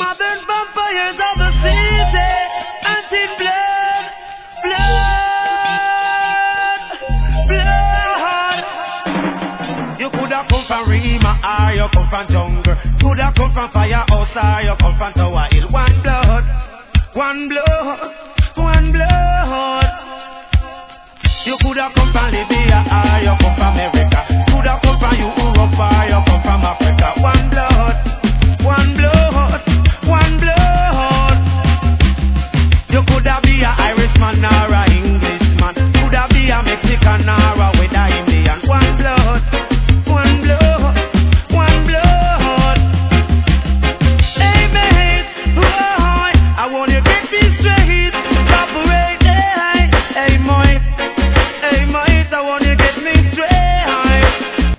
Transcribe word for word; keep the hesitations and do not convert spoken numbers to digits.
Modern vampires of the city, anti-blood, blood, blood. You coulda come from Rima or you come from jungle.